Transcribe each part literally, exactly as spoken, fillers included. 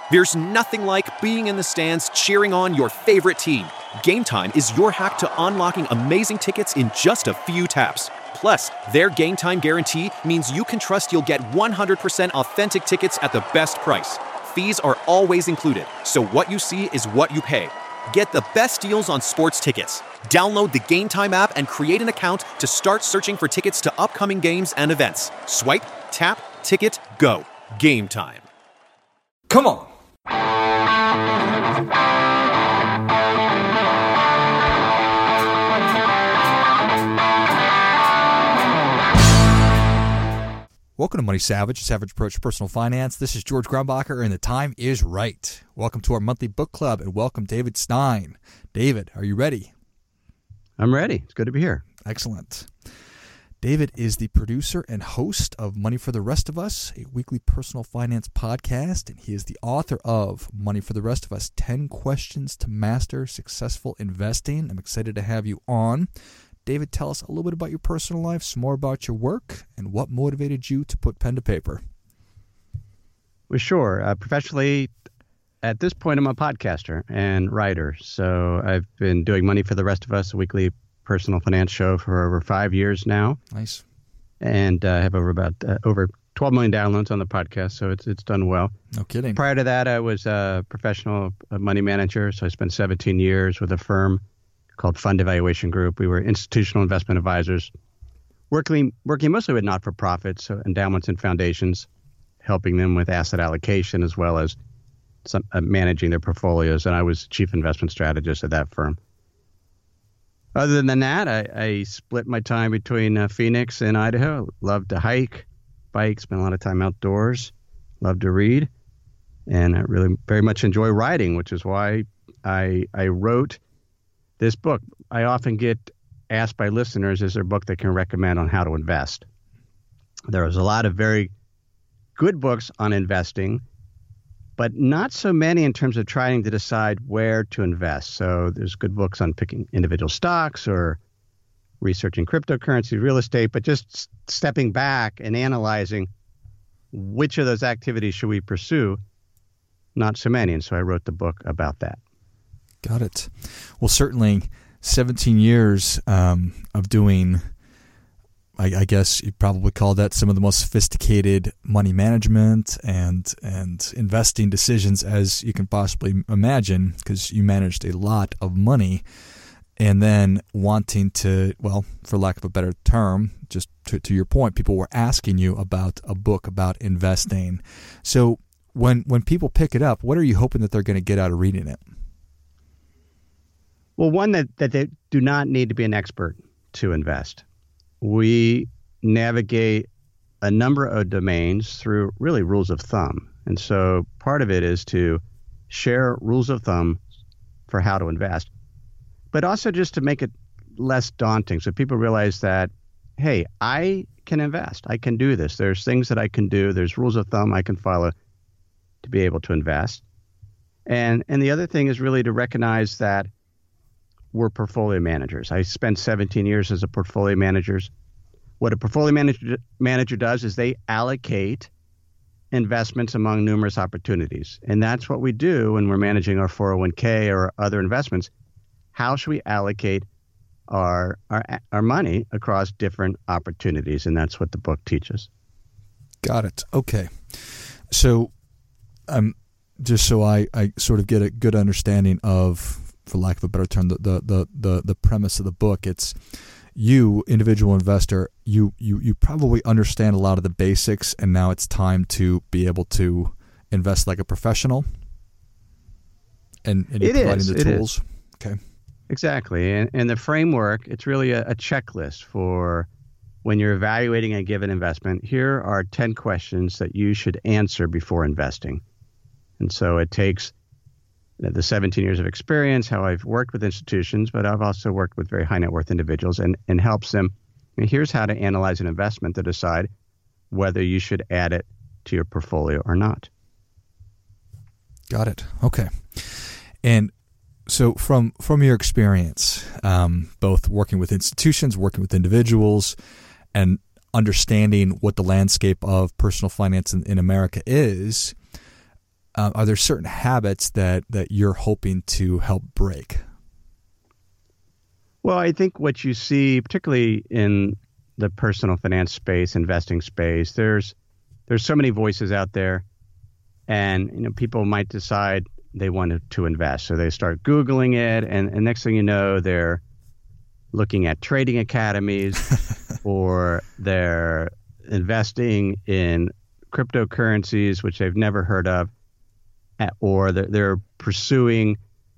There's nothing like being in the stands cheering on your favorite team. Game Time is your hack to unlocking amazing tickets in just a few taps. Plus, their Game Time guarantee means you can trust you'll get one hundred percent authentic tickets at the best price. Fees are always included, so what you see is what you pay. Get the best deals on sports tickets. Download the Game Time app and create an account to start searching for tickets to upcoming games and events. Swipe, tap, ticket, go. Game Time. Come on. Welcome to Money Savage, Savage Approach to Personal Finance. This is George Grumbacher, and the time is right. Welcome to our monthly book club, and welcome David Stein. David, are you ready? I'm ready. It's good to be here. Excellent. David is the producer and host of Money for the Rest of Us, a weekly personal finance podcast, and he is the author of Money for the Rest of Us, ten Questions to Master Successful Investing. I'm excited to have you on. David, tell us a little bit about your personal life, some more about your work, and what motivated you to put pen to paper. Well, sure. Uh, professionally, at this point, I'm a podcaster and writer. So I've been doing Money for the Rest of Us, a weekly personal finance show, for over five years now. Nice. And I uh, have over about uh, over twelve million downloads on the podcast, so it's it's done well. No kidding. Prior to that, I was a professional money manager, so I spent seventeen years with a firm called Fund Evaluation Group. We were institutional investment advisors, working working mostly with not-for-profits, so endowments and foundations, helping them with asset allocation as well as some, uh, managing their portfolios. And I was chief investment strategist at that firm. Other than that, I, I split my time between uh, Phoenix and Idaho. Love to hike, bike, spend a lot of time outdoors. Love to read, and I really very much enjoy writing, which is why I I wrote this book. I often get asked by listeners, is there a book they can recommend on how to invest? There is a lot of very good books on investing, but not so many in terms of trying to decide where to invest. So there's good books on picking individual stocks or researching cryptocurrency, real estate, but just stepping back and analyzing which of those activities should we pursue, not so many. And so I wrote the book about that. Got it. Well, certainly seventeen years um, of doing, I, I guess you'd probably call that some of the most sophisticated money management and and investing decisions as you can possibly imagine, because you managed a lot of money, and then wanting to, well, for lack of a better term, just to, to your point, people were asking you about a book about investing. So when when people pick it up, what are you hoping that they're going to get out of reading it? Well, one, that, that they do not need to be an expert to invest. We navigate a number of domains through really rules of thumb. And so part of it is to share rules of thumb for how to invest, but also just to make it less daunting. So people realize that, hey, I can invest. I can do this. There's things that I can do. There's rules of thumb I can follow to be able to invest. And, and the other thing is really to recognize that we're portfolio managers. I spent seventeen years as a portfolio manager. What a portfolio manager manager does is they allocate investments among numerous opportunities. And that's what we do when we're managing our four oh one k or other investments. How should we allocate our our our money across different opportunities? And that's what the book teaches. Got it. Okay. So um, just so I, I sort of get a good understanding of, for lack of a better term, the, the, the, the, the premise of the book, it's you, individual investor, you, you, you probably understand a lot of the basics, and now it's time to be able to invest like a professional, and, and you're it providing is, the it tools. Is. Okay. Exactly. And, and the framework, it's really a, a checklist for when you're evaluating a given investment. Here are ten questions that you should answer before investing. And so it takes the seventeen years of experience, how I've worked with institutions, but I've also worked with very high net worth individuals, and, and helps them. And here's how to analyze an investment to decide whether you should add it to your portfolio or not. Got it. Okay. And so from from your experience, um, both working with institutions, working with individuals, and understanding what the landscape of personal finance in, in America is, uh, are there certain habits that, that you're hoping to help break? Well, I think what you see, particularly in the personal finance space, investing space, there's there's so many voices out there, and you know people might decide they want to invest, so they start Googling it, and, and next thing you know, they're looking at trading academies, or they're investing in cryptocurrencies which they've never heard of, or they're, they're pursuing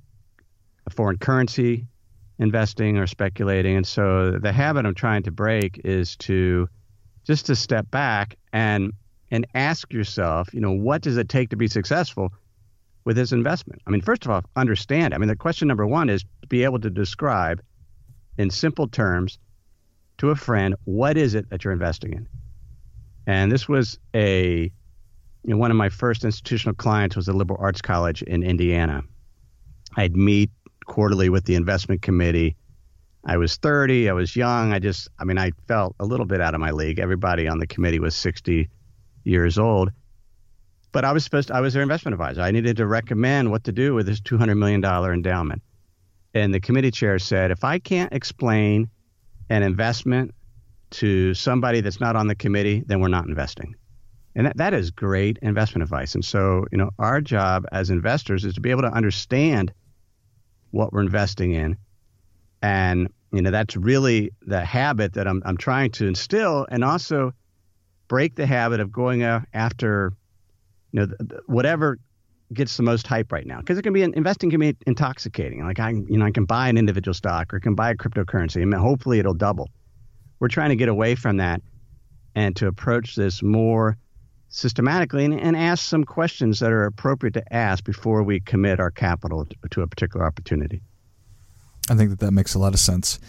a foreign currency investing or speculating. And so the habit I'm trying to break is to just to step back and and ask yourself, you know, what does it take to be successful with this investment? I mean, first of all, understand. I mean, the question number one is to be able to describe in simple terms to a friend, what is it that you're investing in? And this was a, you know, one of my first institutional clients was a liberal arts college in Indiana. I'd meet quarterly with the investment committee. I was thirty. I was young. I just, I mean, I felt a little bit out of my league. Everybody on the committee was sixty years old. But I was supposed to, I was their investment advisor. I needed to recommend what to do with this two hundred million dollars endowment. And the committee chair said, if I can't explain an investment to somebody that's not on the committee, then we're not investing. And that, that is great investment advice. And so, you know, our job as investors is to be able to understand what we're investing in. And, you know, that's really the habit that I'm I'm trying to instill, and also break the habit of going after, you know, whatever gets the most hype right now. Because it can be, investing can be intoxicating. Like I, you know, I can buy an individual stock or I can buy a cryptocurrency and hopefully it'll double. We're trying to get away from that and to approach this more systematically and, and ask some questions that are appropriate to ask before we commit our capital to, to a particular opportunity. I think that that makes a lot of sense.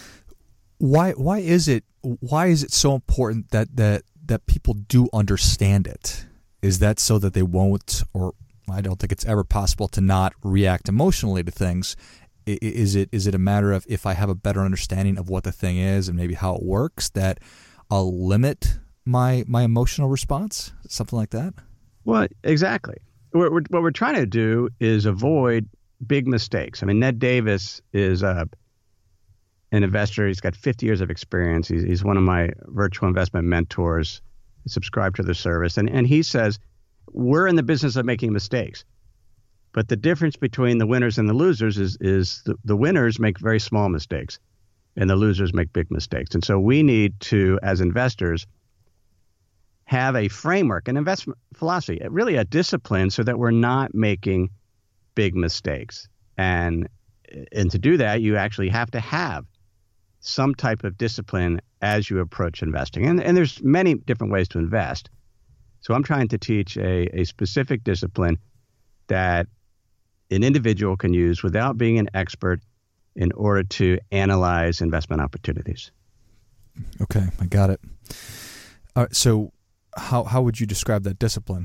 Why why is it why is it so important that that that people do understand it? Is that so that they won't, or I don't think it's ever possible to not react emotionally to things. Is it is it a matter of, if I have a better understanding of what the thing is and maybe how it works, that I'll limit my my emotional response? Something like that? Well, exactly. What we're, what we're trying to do is avoid big mistakes. I mean, Ned Davis is a, an investor. He's got fifty years of experience. He's, he's one of my virtual investment mentors. I subscribe to the service. And, and he says, we're in the business of making mistakes. But the difference between the winners and the losers is, is the, the winners make very small mistakes and the losers make big mistakes. And so we need to, as investors, have a framework, an investment philosophy, really a discipline, so that we're not making big mistakes. And, and to do that, you actually have to have some type of discipline as you approach investing. And, and there's many different ways to invest. So I'm trying to teach a, a specific discipline that an individual can use without being an expert in order to analyze investment opportunities. Okay, I got it. All right, so how how would you describe that discipline?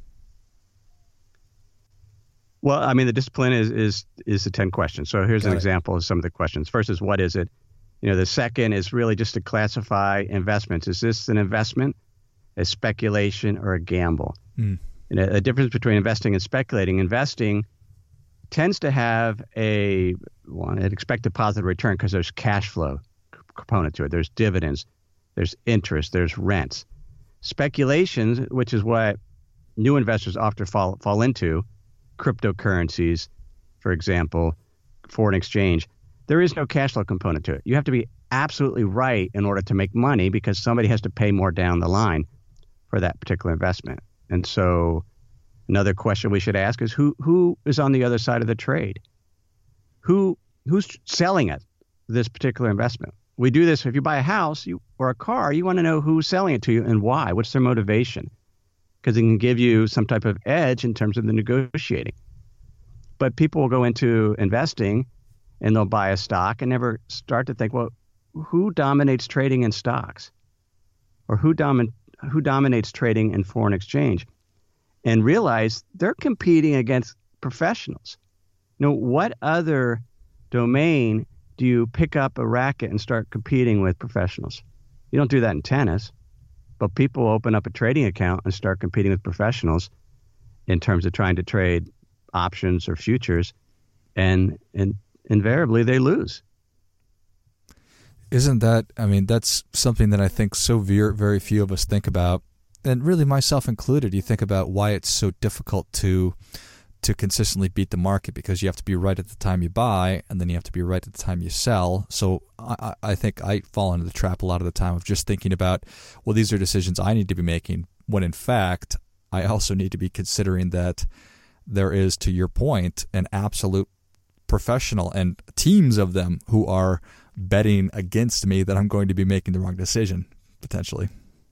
Well, I mean, the discipline is is is the ten questions. So here's got an it. example of some of the questions. First is, what is it? You know, the second is really just to classify investments. Is this an investment, a speculation, or a gamble? Mm. And a, a difference between investing and speculating. Investing tends to have a well, an expected positive return because there's cash flow component to it. There's dividends, there's interest, there's rents. Speculations, which is what new investors often fall fall into, cryptocurrencies, for example, foreign exchange, there is no cash flow component to it. You have to be absolutely right in order to make money because somebody has to pay more down the line for that particular investment. And so another question we should ask is, who who is on the other side of the trade? Who who's selling it, this particular investment? We do this if you buy a house you, or a car, you want to know who's selling it to you and why. What's their motivation? Because it can give you some type of edge in terms of the negotiating. But people will go into investing and they'll buy a stock and never start to think, well, who dominates trading in stocks? Or who domin- who dominates trading in foreign exchange? And realize they're competing against professionals. You know, what other domain do you pick up a racket and start competing with professionals? You don't do that in tennis, but people open up a trading account and start competing with professionals. in terms of trying to trade options or futures, and and invariably they lose. Isn't that, I mean, that's something that I think so very, very few of us think about, and really myself included. You think about why it's so difficult to to consistently beat the market, because you have to be right at the time you buy, and then you have to be right at the time you sell. So I, I think I fall into the trap a lot of the time of just thinking about, well, these are decisions I need to be making, when in fact, I also need to be considering that there is, to your point, an absolute professional and teams of them who are betting against me that I'm going to be making the wrong decision, potentially.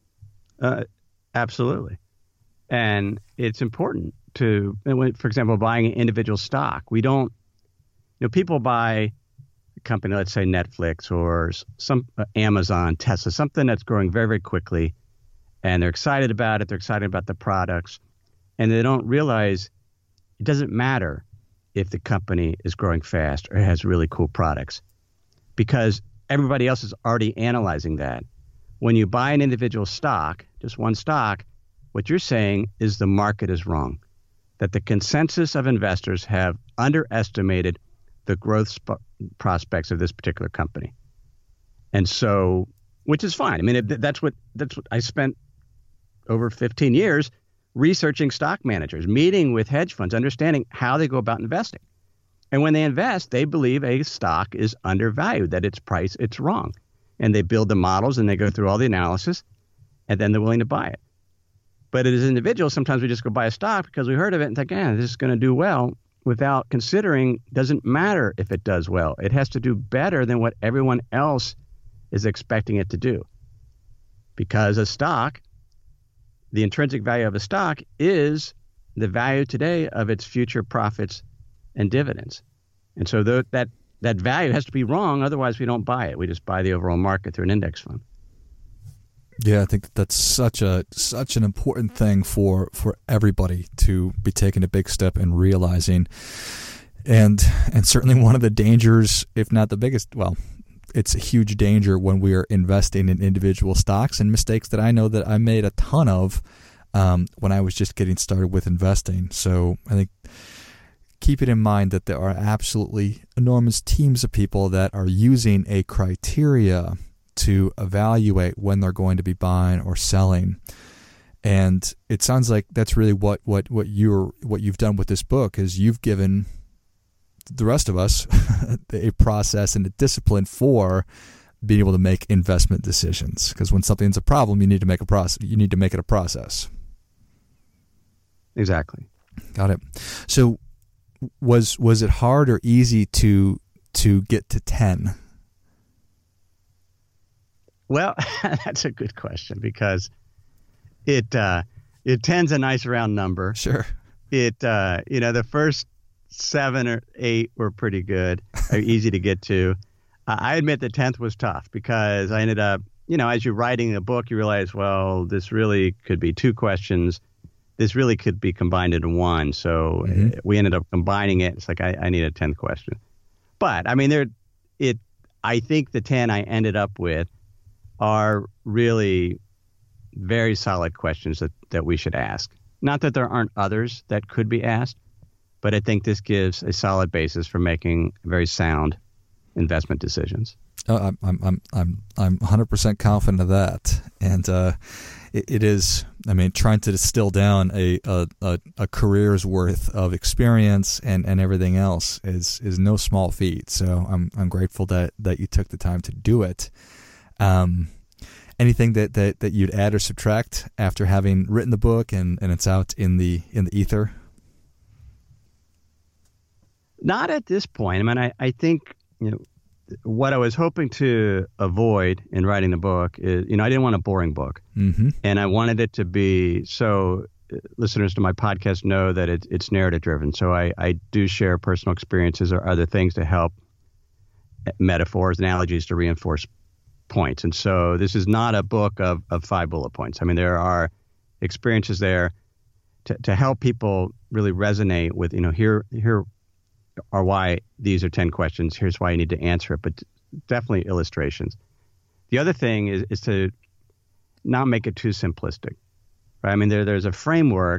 Uh, absolutely. And it's important to, for example, buying an individual stock. We don't, you know, people buy a company, let's say Netflix or some uh, Amazon, Tesla, something that's growing very, very quickly, and they're excited about it. They're excited about the products, and they don't realize it doesn't matter if the company is growing fast or has really cool products, because everybody else is already analyzing that. When you buy an individual stock, just one stock, what you're saying is the market is wrong, that the consensus of investors have underestimated the growth sp- prospects of this particular company. And so, which is fine. I mean, it, that's what that's what I spent over fifteen years researching stock managers, meeting with hedge funds, understanding how they go about investing. And when they invest, they believe a stock is undervalued, that its price, it's wrong. And they build the models and they go through all the analysis, and then they're willing to buy it. But as individuals, sometimes we just go buy a stock because we heard of it and think, yeah, this is going to do well, without considering doesn't matter if it does well. It has to do better than what everyone else is expecting it to do. Because a stock, the intrinsic value of a stock is the value today of its future profits and dividends. And so th- that that value has to be wrong. Otherwise, we don't buy it. We just buy the overall market through an index fund. Yeah, I think that's such a such an important thing for, for everybody to be taking a big step and realizing. And and certainly one of the dangers, if not the biggest, well, it's a huge danger when we are investing in individual stocks, and mistakes that I know that I made a ton of um, when I was just getting started with investing. So I think keep it in mind that there are absolutely enormous teams of people that are using a criteria to evaluate when they're going to be buying or selling. And it sounds like that's really what, what, what you're what you've done with this book, is you've given the rest of us a process and a discipline for being able to make investment decisions. Because when something's a problem, you need to make a process. You need to make it a process. Exactly. Got it. So, was was it hard or easy to to get to ten? Well, that's a good question, because it uh, it ten's a nice round number. Sure. It uh, you know the first seven or eight were pretty good, easy to get to. Uh, I admit the tenth was tough, because I ended up, you know, as you're writing a book, you realize, well, this really could be two questions. This really could be combined into one. So mm-hmm. we ended up combining it. It's like I, I need a tenth question. But I mean, there, it. I think the ten I ended up with are really very solid questions that, that we should ask. Not that there aren't others that could be asked, but I think this gives a solid basis for making very sound investment decisions. Oh, I'm I'm I'm I'm I'm one hundred percent confident of that, and uh, it, it is. I mean, trying to distill down a a, a, a career's worth of experience and, and everything else is is no small feat. So I'm I'm grateful that, that you took the time to do it. Um, anything that, that, that you'd add or subtract after having written the book and, and it's out in the in the ether? Not at this point. I mean, I, I think, you know, what I was hoping to avoid in writing the book is, you know, I didn't want a boring book. Mm-hmm. And I wanted it to be, so listeners to my podcast know that it, it's narrative driven. So I, I do share personal experiences or other things to help, metaphors, analogies to reinforce points. And so this is not a book of, of five bullet points. I mean, there are experiences there to, to help people really resonate with, you know, here, here are why these are ten questions. Here's why you need to answer it, but definitely illustrations. The other thing is, is to not make it too simplistic, right? I mean, there, there's a framework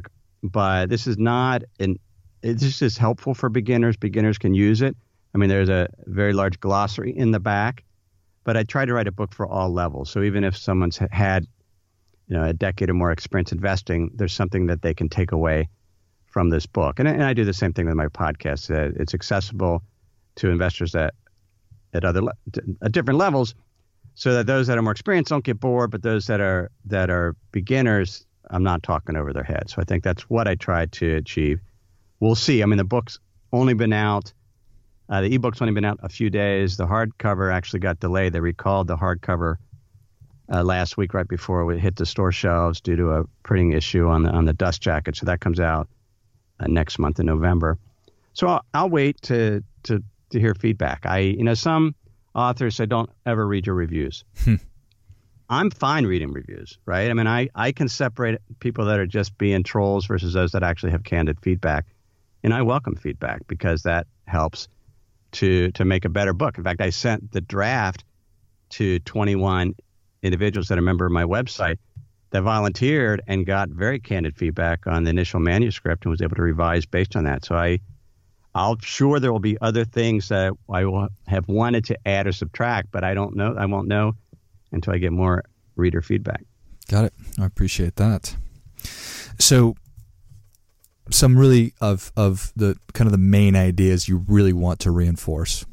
but this is not an. This is helpful for beginners. Beginners can use it. I mean, there's a very large glossary in the back, but I try to write a book for all levels. So even if someone's had, you know, a decade or more experience investing, there's something that they can take away from this book. And, and I do the same thing with my podcast. Uh, it's accessible to investors at at other le- at different levels, so that those that are more experienced don't get bored, but those that are that are beginners, I'm not talking over their heads. So I think that's what I tried to achieve. We'll see. I mean, the book's only been out. Uh, the ebook's only been out a few days. The hardcover actually got delayed. They recalled the hardcover uh, last week, right before we hit the store shelves, due to a printing issue on the on the dust jacket. So that comes out uh, next month in November. So I'll, I'll wait to to to hear feedback. I, you know, some authors say don't ever read your reviews. I'm fine reading reviews, right? I mean, I, I can separate people that are just being trolls versus those that actually have candid feedback. And I welcome feedback because that helps to to make a better book. In fact, I sent the draft to twenty-one individuals that are a member of my website that volunteered and got very candid feedback on the initial manuscript and was able to revise based on that. So I I'm sure there will be other things that I will have wanted to add or subtract, but I don't know. I won't know until I get more reader feedback. Got it. I appreciate that. So some really of of the kind of the main ideas you really want to reinforce.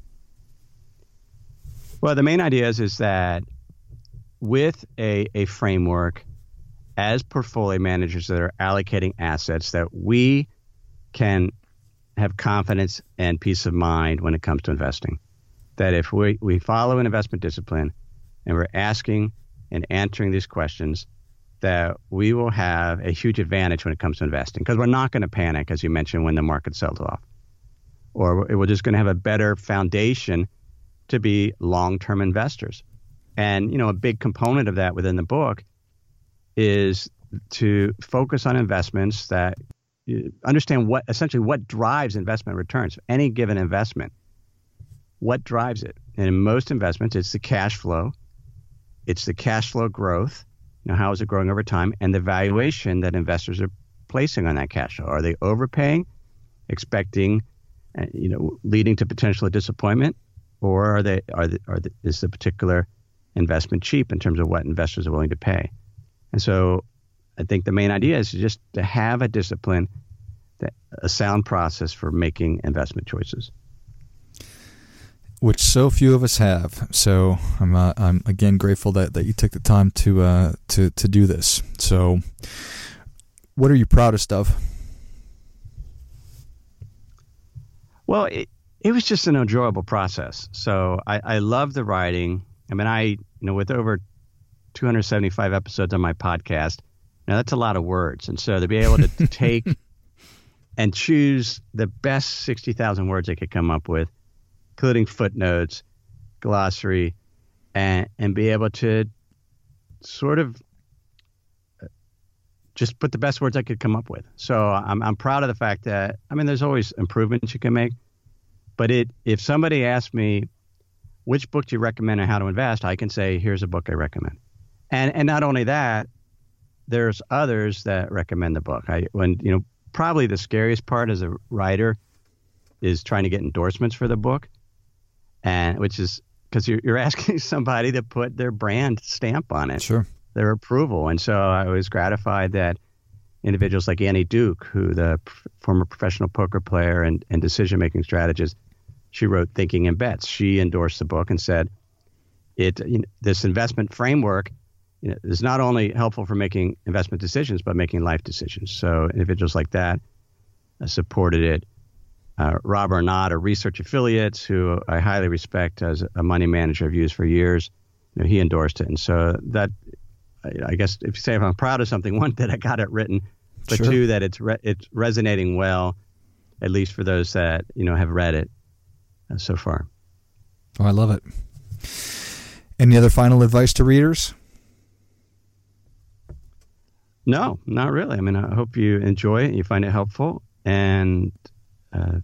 Well, the main ideas is that with a, a framework as portfolio managers that are allocating assets, that we can have confidence and peace of mind when it comes to investing. That if we, we follow an investment discipline and we're asking and answering these questions, that we will have a huge advantage when it comes to investing, because we're not going to panic, as you mentioned, when the market sells off. Or we're just going to have a better foundation to be long-term investors. And, you know, a big component of that within the book is to focus on investments that understand what essentially what drives investment returns. Any given investment, what drives it? And in most investments, it's the cash flow. It's the cash flow growth. You know, how is it growing over time? And the valuation that investors are placing on that cash flow. Are they overpaying, expecting, uh, you know, leading to potential disappointment, or are they are the, are the, is the particular investment cheap in terms of what investors are willing to pay? And so I think the main idea is just to have a discipline, that, a sound process for making investment choices, which so few of us have. So I'm uh, I'm again grateful that, that you took the time to uh, to to do this. So, what are you proudest of? Well, it, it was just an enjoyable process. So I, I love the writing. I mean, I you know with over two hundred seventy-five episodes on my podcast. Now, that's a lot of words. And so to be able to, to take and choose the best sixty thousand words I could come up with, including footnotes, glossary, and, and be able to sort of just put the best words I could come up with. So I'm I'm proud of the fact that, I mean, there's always improvements you can make. But it if somebody asks me, which book do you recommend and how to invest, I can say, here's a book I recommend. And and not only that, there's others that recommend the book. I when you know probably the scariest part as a writer is trying to get endorsements for the book, and which is because you're you're asking somebody to put their brand stamp on it, sure, their approval. And so I was gratified that individuals like Annie Duke, who the p- former professional poker player and, and decision making strategist, she wrote Thinking in Bets. She endorsed the book and said it you know, this investment framework. You know, is not only helpful for making investment decisions, but making life decisions. So individuals like that uh, supported it. Uh, Rob Arnott, a research affiliates who I highly respect as a money manager I've used for years, you know, he endorsed it. And so that, I, I guess if you say if I'm proud of something, one, that I got it written, but sure. two, that it's re- it's resonating well, at least for those that, you know, have read it uh, so far. Oh, I love it. Any other final advice to readers? No, not really. I mean, I hope you enjoy it, you find it helpful, and uh,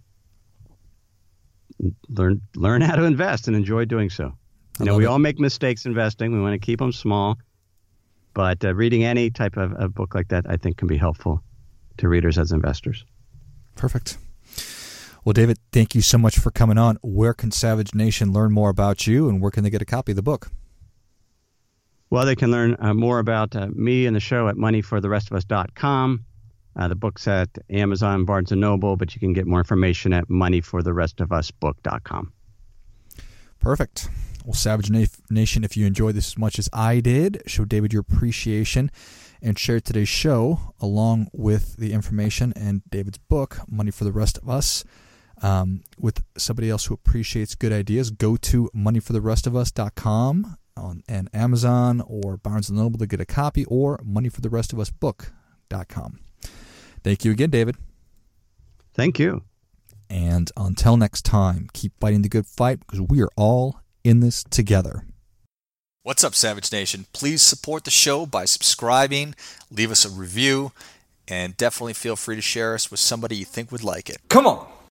learn learn how to invest and enjoy doing so. You know, we it. all make mistakes investing. We want to keep them small, but uh, reading any type of a book like that, I think, can be helpful to readers as investors. Perfect. Well, David, thank you so much for coming on. Where can Savage Nation learn more about you, and where can they get a copy of the book? Well, they can learn uh, more about uh, me and the show at money for the rest of us dot com. Uh, the book's at Amazon, Barnes and Noble, but you can get more information at money for the rest of us book dot com. Perfect. Well, Savage Na- Nation, if you enjoyed this as much as I did, show David your appreciation and share today's show along with the information and David's book, Money for the Rest of Us, um, with somebody else who appreciates good ideas. Go to money for the rest of us dot com on and Amazon or Barnes and Noble to get a copy, or money for the rest of us book dot com. Thank you again, David. Thank you. And until next time, keep fighting the good fight, because we are all in this together. What's up, Savage Nation? Please support the show by subscribing, leave us a review, and definitely feel free to share us with somebody you think would like it. Come on.